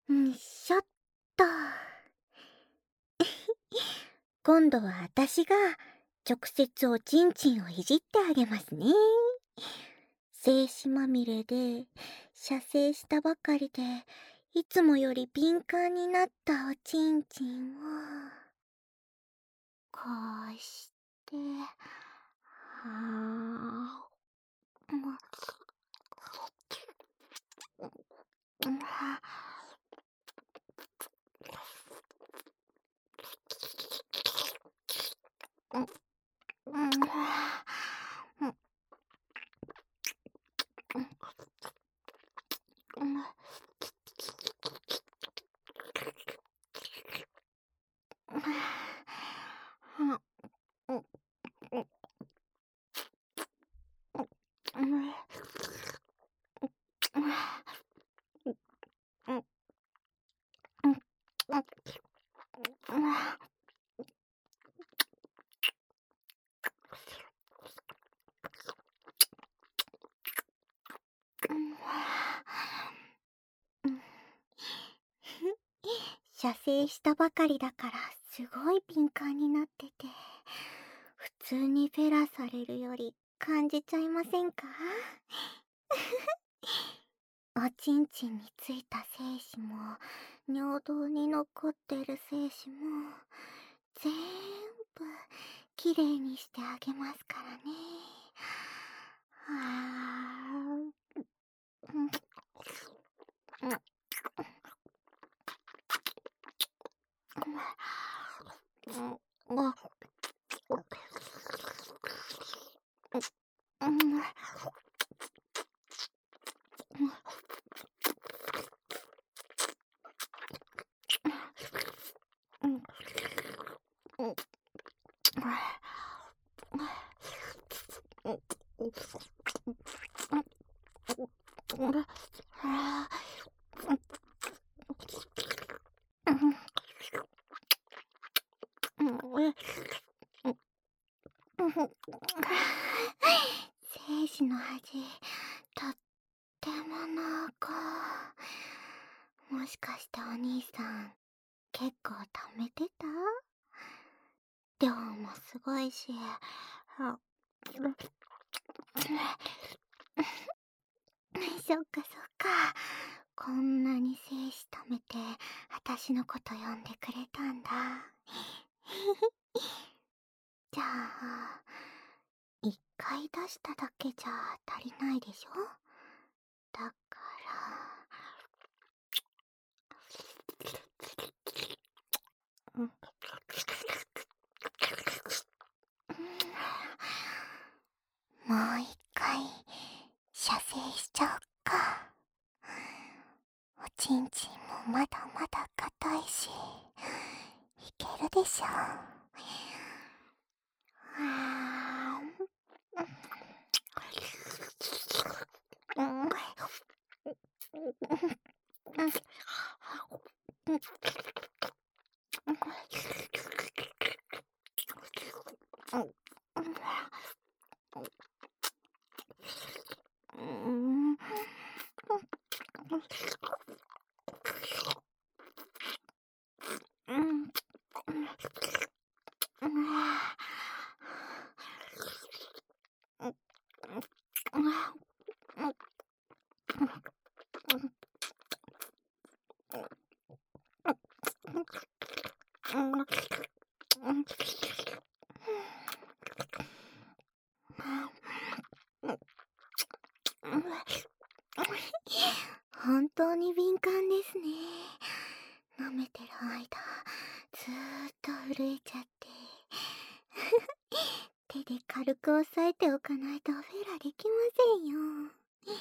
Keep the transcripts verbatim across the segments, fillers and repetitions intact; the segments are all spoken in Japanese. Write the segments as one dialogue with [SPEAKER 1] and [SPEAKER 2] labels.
[SPEAKER 1] んしょっと。今度は私が直接おちんちんをいじってあげますね。精子まみれで射精したばかりでいつもより敏感になったおちんちんをこうしてはあ射精したばかりだからすごい敏感になってて、普通にフェラされるより感じちゃいませんか？おちんちんについた精子も尿道に残ってる精子も全部きれいにしてあげますからね。はあ、うん精子の味、とっても濃厚。もしかしてお兄さん、結構貯めてた？量もすごいし、あそっかそっか。こんなに精子貯めて、私のこと呼んでくれたんだ。じゃあ、一回出しただけじゃ足りないでしょ？だから、うんもう一回射精しちゃおっか。おちんちんもまだまだ硬いし、いけるでしょ。本当に敏感ですね。舐めてる間、ずーっと震えちゃって。手で軽く押さえておかないとフェラできませんよ。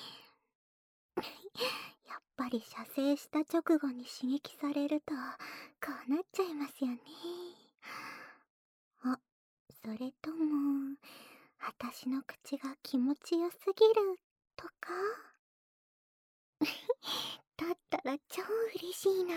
[SPEAKER 1] やっぱり射精した直後に刺激されると、こうなっちゃいますよね。あ、それとも、私の口が気持ちよすぎるとか？だったら超嬉しいな。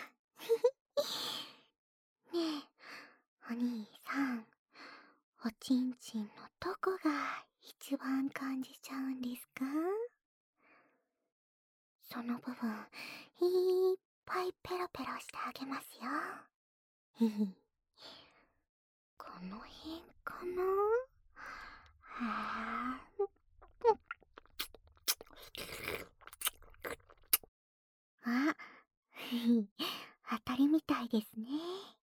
[SPEAKER 1] ねえ、お兄さん、おちんちんのどこが一番感じちゃうんですか？その部分、いっぱいいペロペロしてあげますよ。この辺かな。はあ。あ、当たりみたいですね。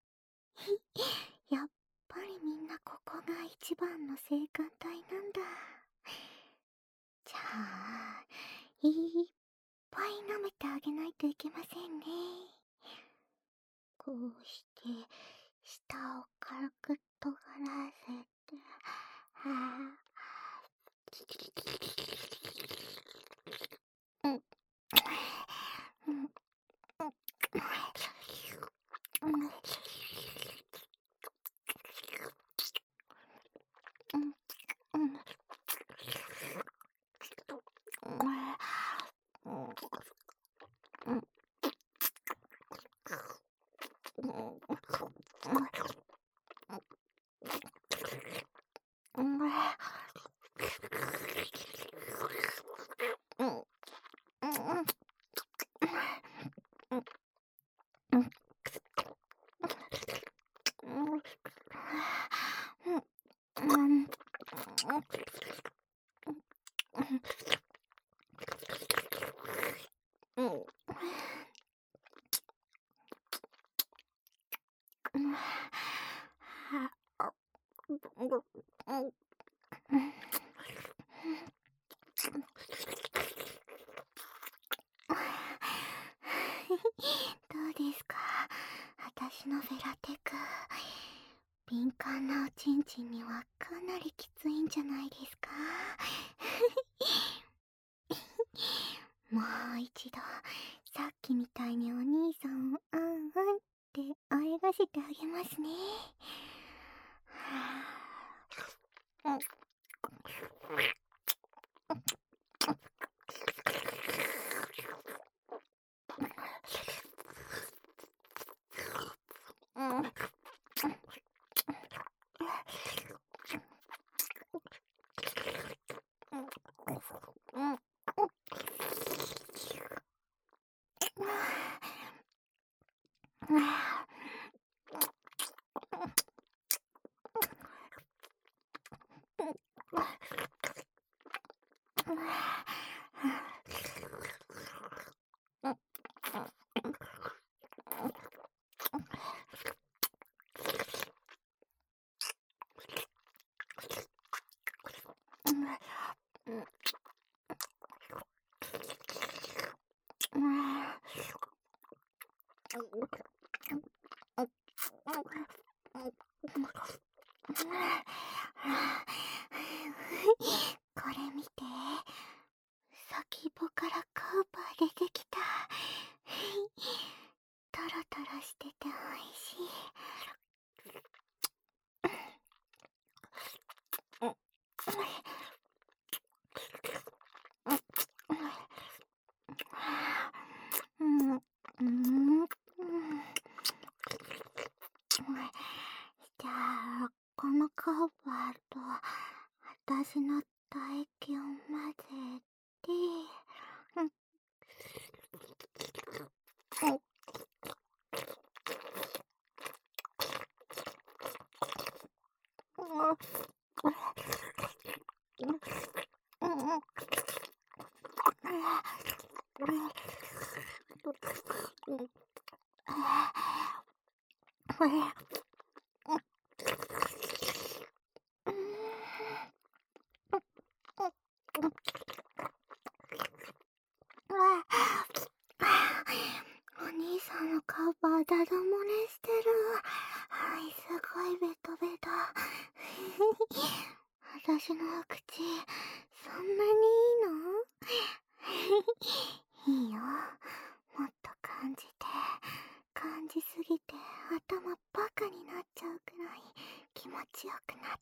[SPEAKER 1] やっぱりみんなここが一番の性感帯なんだ。じゃあ、いっぱい舐めてあげないといけませんね。こうして、舌を軽く尖らせて、はあ。うん。うん。うん。うん。うん。うん。どうですか、私のフェラテク。敏感なおちんちんにはかなりきついんじゃないですか。もう一度、さっきみたいにお兄さんをあんあんってあえがせてあげますね。はあ。うん。うん。これ見て、先っぽからカーパー出てきた。トロトロしてておいしい。うん。うん。うん。じゃあ、このカーバーと私の唾液を混ぜて、うん。うん。お兄さんのカバーダダ漏れしてる。はい、すごいベトベト。私のお口、そんなにいいの？いいよ。もっと感じて、感じすぎて頭バカになっちゃうくらい気持ちよくなって。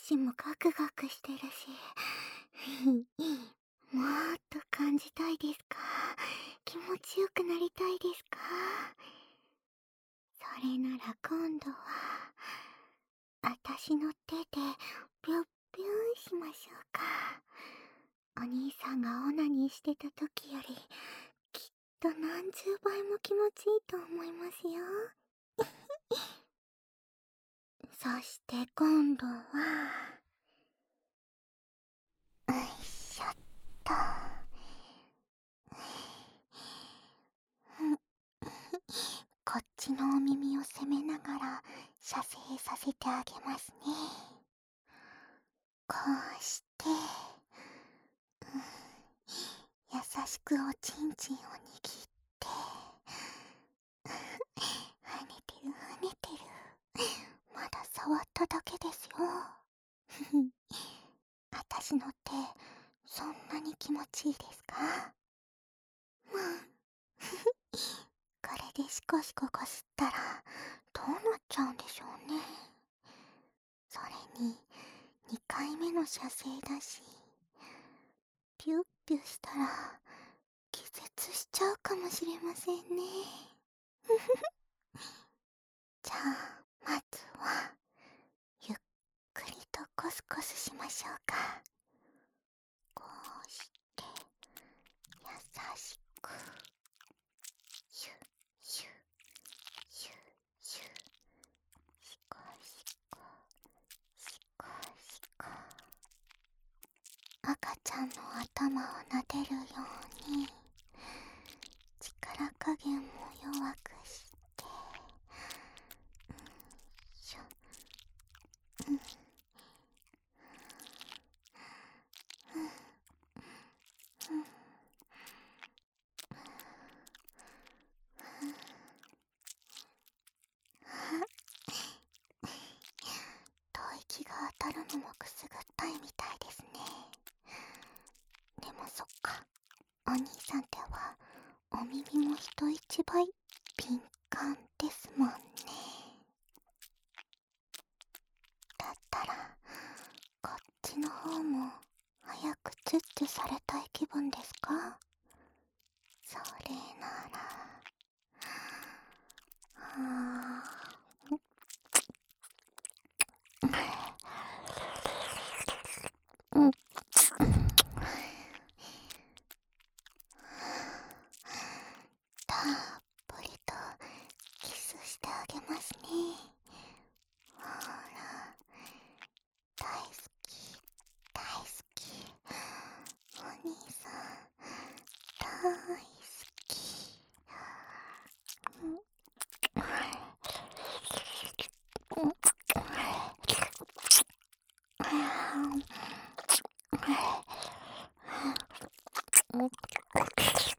[SPEAKER 1] 子もガクガクしてるしもっと感じたいですか？気持ちよくなりたいですか？それなら今度はあたしの手でぴょっぴょんしましょうか。お兄さんがオナニーしてた時よりきっと何十倍も気持ちいいと思いますよそして今度はよいしょっとこっちのお耳を攻めながら射精させてあげますね。こうして、うん、優しくおちんちんを握って跳ねてる跳ねてる、まだ触っただけですよあたしの手そんなに気持ちいいですか？まあこれでシコシコこすったらどうなっちゃうんでしょうね。それににかいめの射精だし、ピュッピュしたら気絶しちゃうかもしれませんねじゃあまずはゆっくりとコスコスしましょうか。こうして優しくシュッシュッシュッシュッシコシコシコシコ、赤ちゃんの頭を撫でるように力加減も弱くして、うんしょ、うんうんうん吐息が当たるのもくすぐったいみたいですね。でもそっか、お兄さんってはお耳も人一倍敏感ですもんね。だったらこっちの方も早くチュッチュされたい気分ですか？それならはぁうんたっぷりとキスしてあげますね。ほら、大好き大好き、お兄さん大好き。うん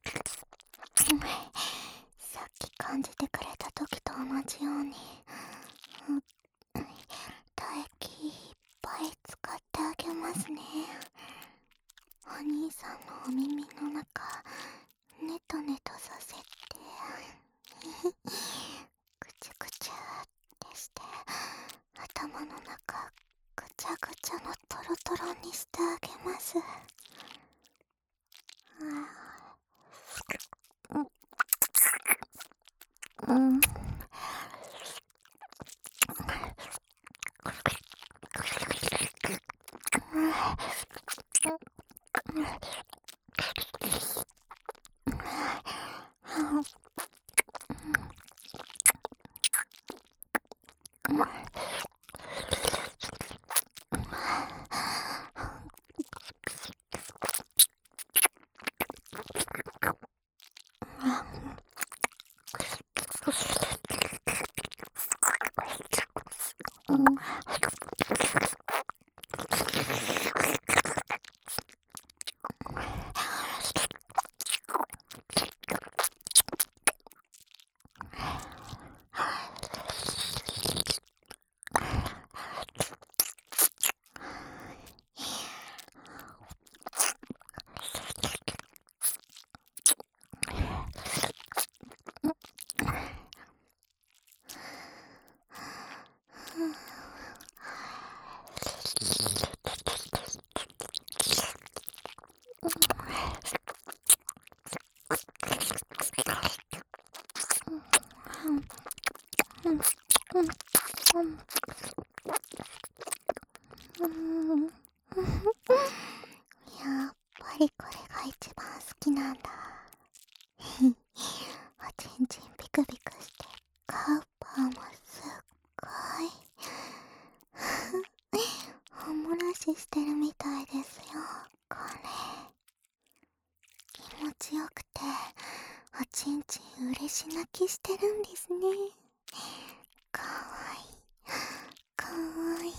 [SPEAKER 1] さっき感じてくれた時と同じようにやっぱりこれが一番好きなんだ。おちんちんピクピクしてカウパーもすっごいおもらししてるみたいですよ。これ気持ちよくておちんちん嬉し泣きしてるんですね。かわいいかわいい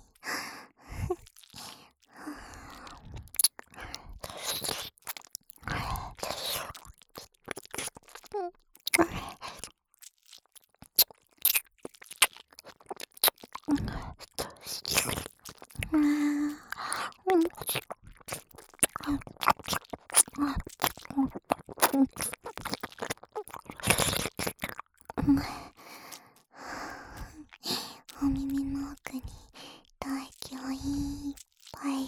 [SPEAKER 1] お耳の奥に唾液をいっぱい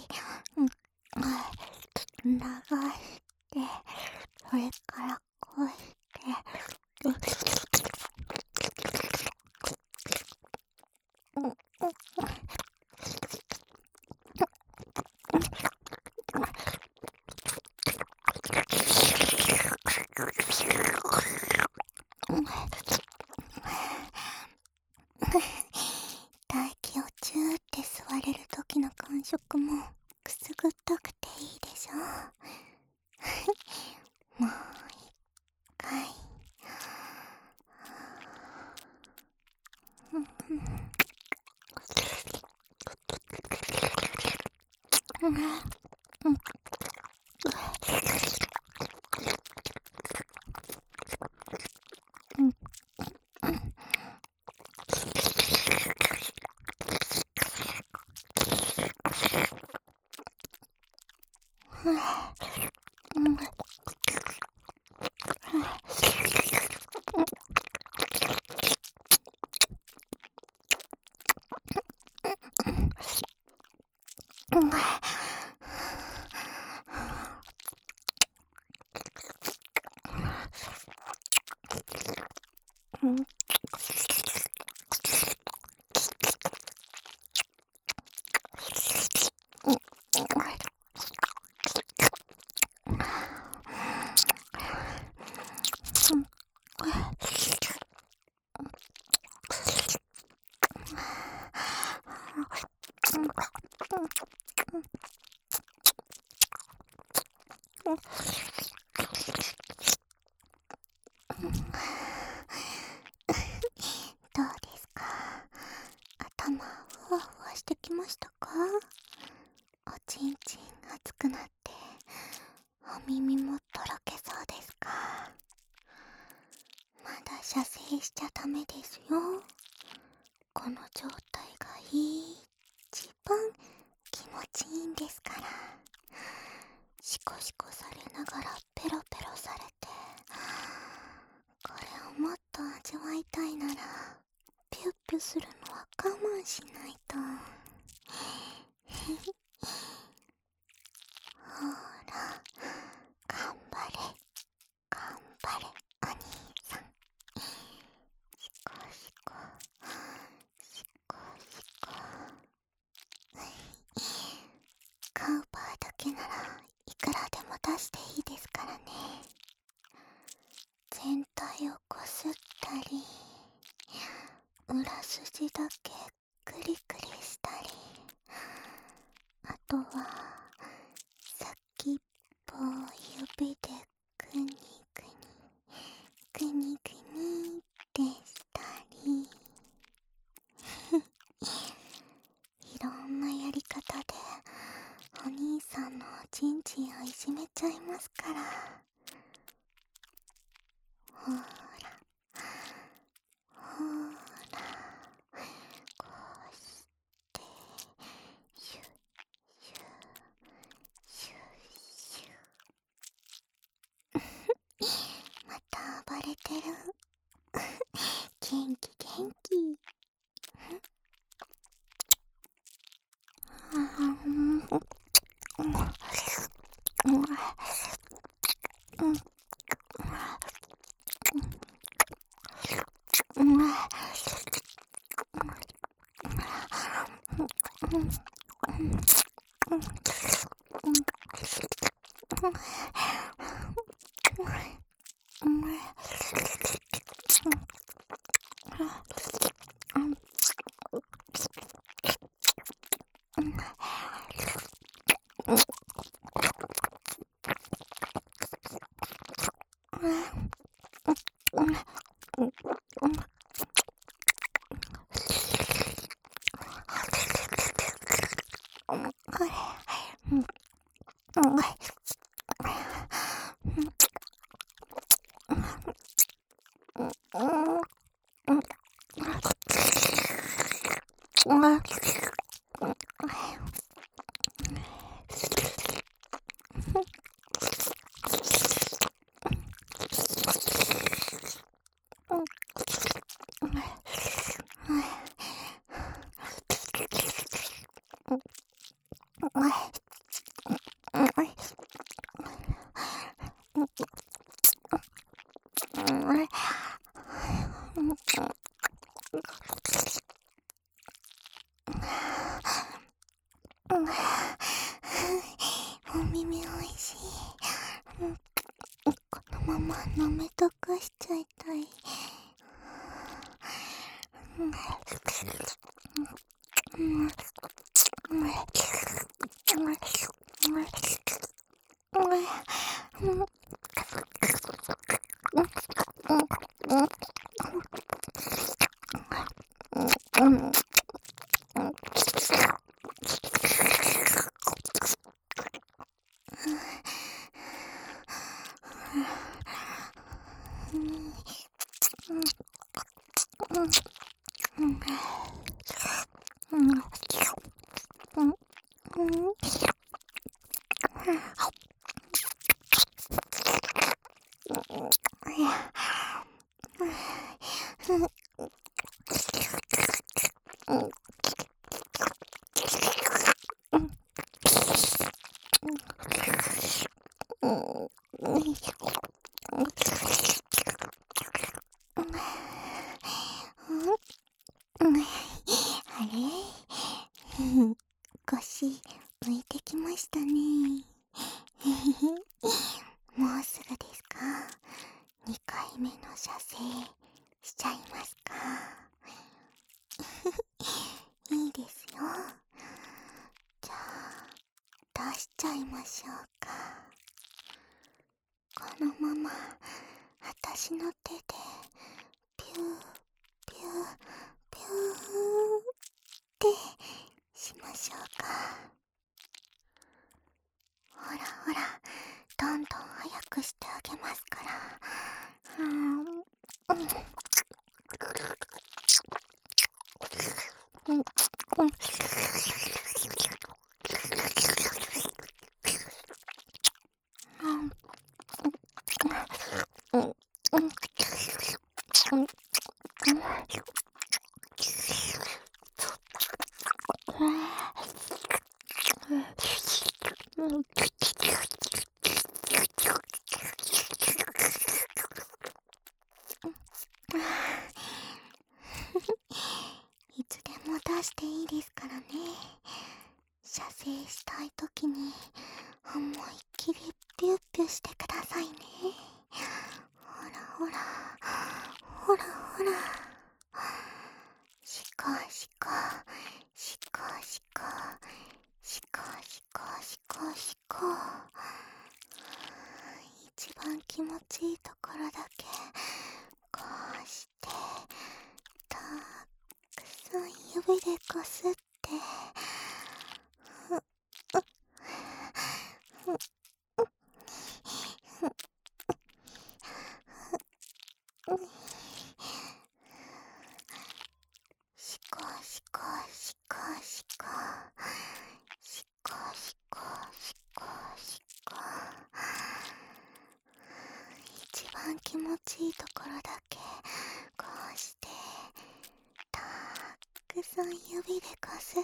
[SPEAKER 1] 流してそれからこうして唾液をチューって吸われる時の感触もくすぐったくていいでしょ。もう一回どうですか？頭ふわふわしてきましたか？おちんちん熱くなってお耳もとろけそうですか？まだ射精しちゃダメですよ。この状態が一番気持ちいいんですから。シコシコされながらペロペロされて、これをもっと味わいたいならピュッピュするのは我慢しないと。ほら頑張れ頑張れお兄さん。シコシコシコシコカウパーだけならいくらでも出していいですからね。全体をこすったり裏筋だけクリクリしたり、あとは先っぽを指でグニグニグニグニってしたりいろんなやり方でお兄さんのおちんちんをいじめちゃいますから。ほらほらこうしてシュッシュッシュッシュッまた暴れてる元気元気お耳おいしい。このまま舐めとかしちゃいたい。あれ腰浮いてきましたね。もうすぐですか？にかいめの射精しちゃいますか？いいですよ。じゃあ出しちゃいましょうか。このまま私の手でピューピューピューってしましょうか。ほらほら、どんどん早くしてあげますから。うーん、うん、うん、うん、うん、うん、うん、いつでも出していいですからね。射精したいときに思いっきりピュッピュしてくださいね。ほらほらほらほら、しこしこしこしこしこしこしこしこ、一番気持ちいいところだけこうしてたくさん指でこすって、しこしこしこしこしこしこしこしこ、一番気持ちいいところだけこうしてたくさん指でこすって、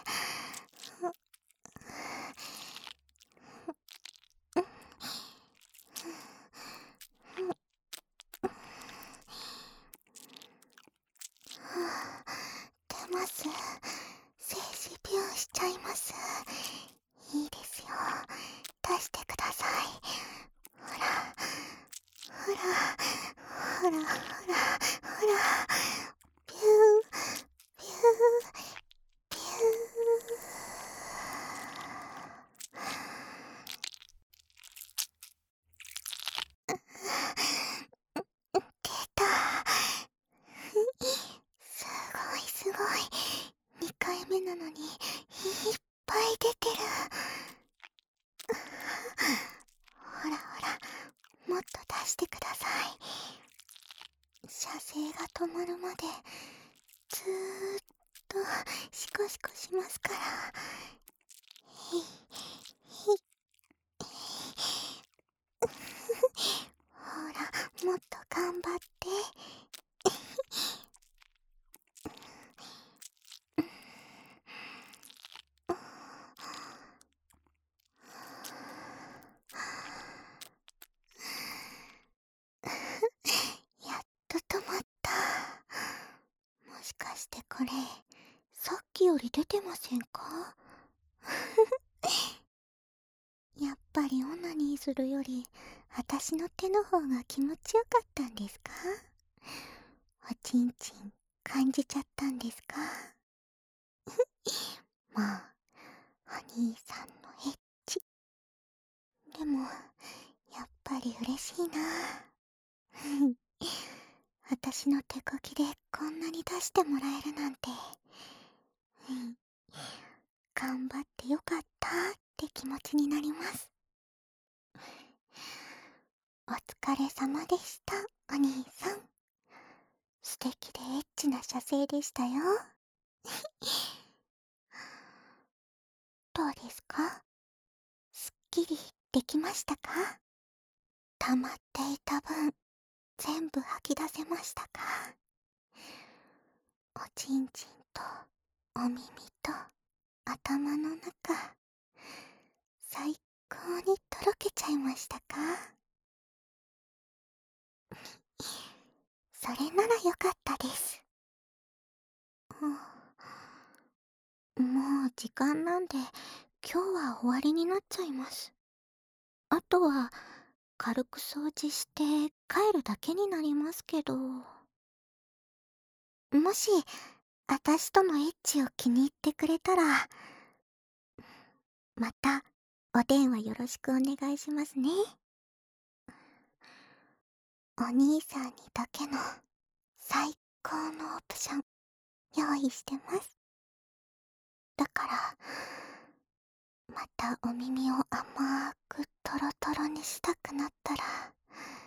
[SPEAKER 1] 出ます。精子ビューしちゃいます。いいですよ、出してください。ほらら、ほらほらほら、ピュー、ピュー、ピュー。出た。すごいすごい。にかいめなのにいっぱい出てる。ほらほら、もっと出してください。射精が止まるまでずーっとシコシコしますから。ひひほら、もっと頑張って。やっと止まった。もしかしてこれ、さっきより出てませんか？やっぱりオナニーするより、私の手の方が気持ちよかったんですか？おちんちん、感じちゃったんですか？まあ、お兄さんのエッチ。でも、やっぱり嬉しいな。私の手こきでこんなに出してもらえるなんて。頑張ってよかったって気持ちになります。お疲れ様でした、お兄さん。素敵でエッチな射精でしたよ。どうですか？すっきりできましたか？溜まっていた分、全部吐き出せましたか？おちんちんと、お耳と、頭の中、最高にとろけちゃいましたか？それならよかったです。うん、もう時間なんで、今日は終わりになっちゃいます。あとは、軽く掃除して帰るだけになりますけど。もし、あたしとのエッチを気に入ってくれたら、また、お電話よろしくお願いしますね。お兄さんにだけの、最高のオプション、用意してます。だから、またお耳を甘くトロトロにしたくなったら、